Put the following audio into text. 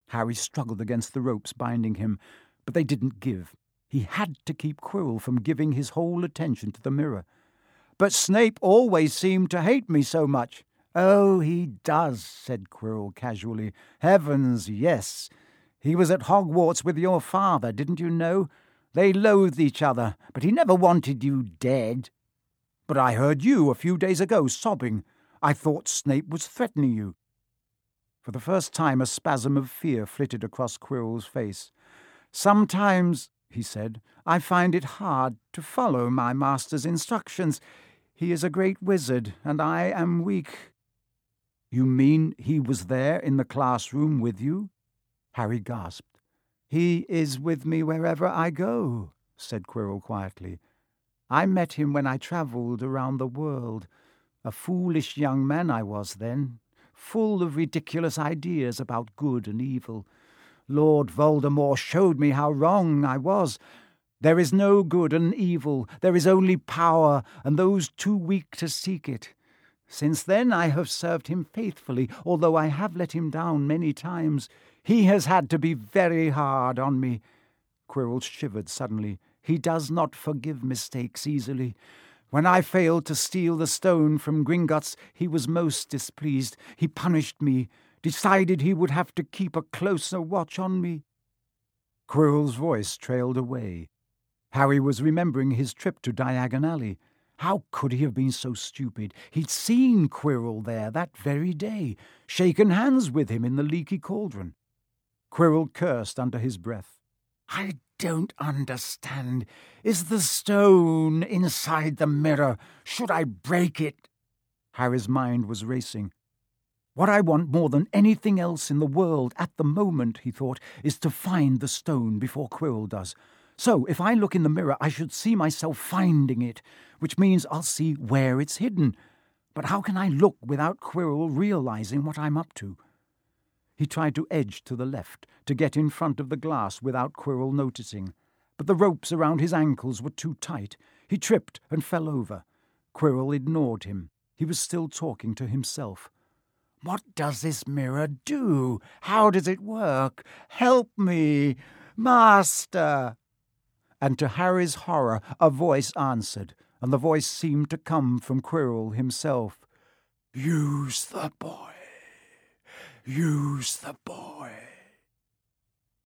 Harry struggled against the ropes binding him, but they didn't give. He had to keep Quirrell from giving his whole attention to the mirror. "But Snape always seemed to hate me so much." "Oh, he does," said Quirrell casually. "Heavens, yes. He was at Hogwarts with your father, didn't you know? They loathed each other, but he never wanted you dead." "But I heard you a few days ago sobbing. I thought Snape was threatening you." For the first time a spasm of fear flitted across Quirrell's face. "Sometimes," he said, "I find it hard to follow my master's instructions. He is a great wizard, and I am weak." "You mean he was there in the classroom with you?" Harry gasped. "He is with me wherever I go," said Quirrell quietly. "I met him when I travelled around the world. A foolish young man I was then, full of ridiculous ideas about good and evil. Lord Voldemort showed me how wrong I was. There is no good and evil, there is only power, and those too weak to seek it. Since then I have served him faithfully, although I have let him down many times. He has had to be very hard on me." Quirrell shivered suddenly. "He does not forgive mistakes easily. When I failed to steal the stone from Gringotts, he was most displeased. He punished me, decided he would have to keep a closer watch on me." Quirrell's voice trailed away. Harry was remembering his trip to Diagon Alley. How could he have been so stupid? He'd seen Quirrell there that very day, shaken hands with him in the Leaky Cauldron. Quirrell cursed under his breath. "I don't understand. Is the stone inside the mirror? Should I break it?" Harry's mind was racing. "What I want more than anything else in the world at the moment," he thought, "is to find the stone before Quirrell does. So if I look in the mirror, I should see myself finding it, which means I'll see where it's hidden. But how can I look without Quirrell realizing what I'm up to?" He tried to edge to the left, to get in front of the glass without Quirrell noticing. But the ropes around his ankles were too tight. He tripped and fell over. Quirrell ignored him. He was still talking to himself. "What does this mirror do? How does it work? Help me, Master!" And to Harry's horror, a voice answered, and the voice seemed to come from Quirrell himself. "Use the boy. Use the boy."